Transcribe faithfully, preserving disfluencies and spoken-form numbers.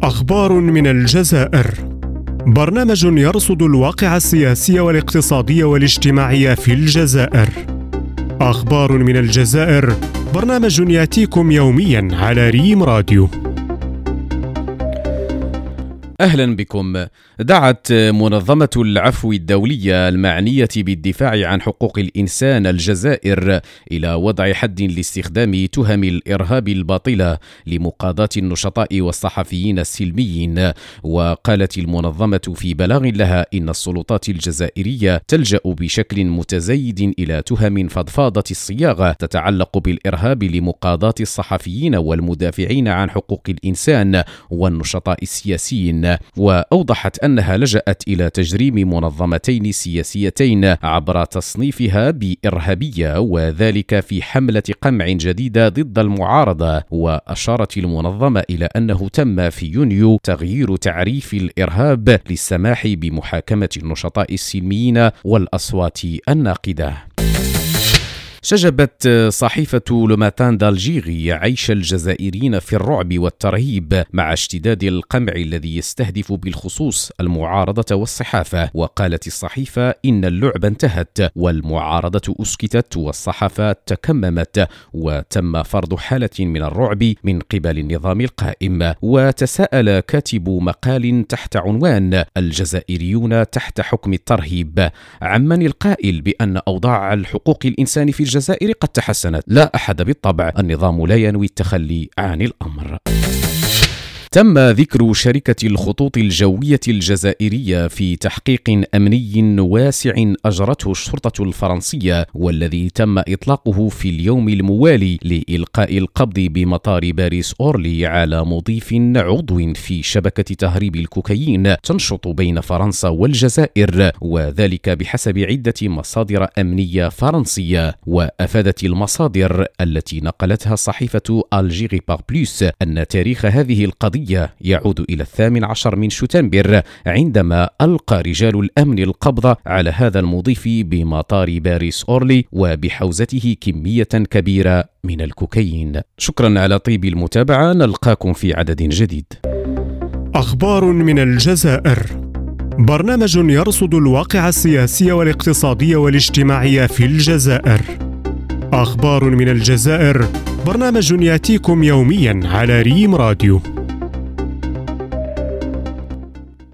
أخبار من الجزائر. برنامج يرصد الواقع السياسي والاقتصادي والاجتماعي في الجزائر. أخبار من الجزائر، برنامج يأتيكم يومياً على ريم راديو. أهلا بكم. دعت منظمة العفو الدولية المعنية بالدفاع عن حقوق الإنسان الجزائر إلى وضع حد لاستخدام تهم الإرهاب الباطلة لمقاضاة النشطاء والصحفيين السلميين. وقالت المنظمة في بلاغ لها إن السلطات الجزائرية تلجأ بشكل متزايد إلى تهم فضفاضة الصياغة تتعلق بالإرهاب لمقاضاة الصحفيين والمدافعين عن حقوق الإنسان والنشطاء السياسيين. وأوضحت أنها لجأت إلى تجريم منظمتين سياسيتين عبر تصنيفها بإرهابية، وذلك في حملة قمع جديدة ضد المعارضة. وأشارت المنظمة إلى أنه تم في يونيو تغيير تعريف الإرهاب للسماح بمحاكمة النشطاء السلميين والأصوات الناقدة. شجبت صحيفة لو ماتان دالجيري عيش الجزائريين في الرعب والترهيب مع اشتداد القمع الذي يستهدف بالخصوص المعارضة والصحافة. وقالت الصحيفة إن اللعبة انتهت والمعارضة أسكتت والصحافة تكممت، وتم فرض حالة من الرعب من قبل النظام القائم. وتساءل كاتب مقال تحت عنوان الجزائريون تحت حكم الترهيب عمن القائل بأن أوضاع الحقوق الإنسان في الجزائر قد تحسنت. لا أحد بالطبع، النظام لا ينوي التخلي عن الأمر. تم ذكر شركة الخطوط الجوية الجزائرية في تحقيق أمني واسع أجرته الشرطة الفرنسية، والذي تم إطلاقه في اليوم الموالي لإلقاء القبض بمطار باريس أورلي على مضيف عضو في شبكة تهريب الكوكايين تنشط بين فرنسا والجزائر، وذلك بحسب عدة مصادر أمنية فرنسية. وأفادت المصادر التي نقلتها صحيفة ألجيري بار بلوس أن تاريخ هذه القضية يعود إلى الثامن عشر من شتنبر، عندما ألقى رجال الأمن القبض على هذا المضيف بمطار باريس أورلي وبحوزته كمية كبيرة من الكوكايين. شكرا على طيب المتابعة، نلقاكم في عدد جديد. أخبار من الجزائر، برنامج يرصد الواقع السياسي والاقتصادي والاجتماعي في الجزائر. أخبار من الجزائر، برنامج يأتيكم يوميا على ريم راديو.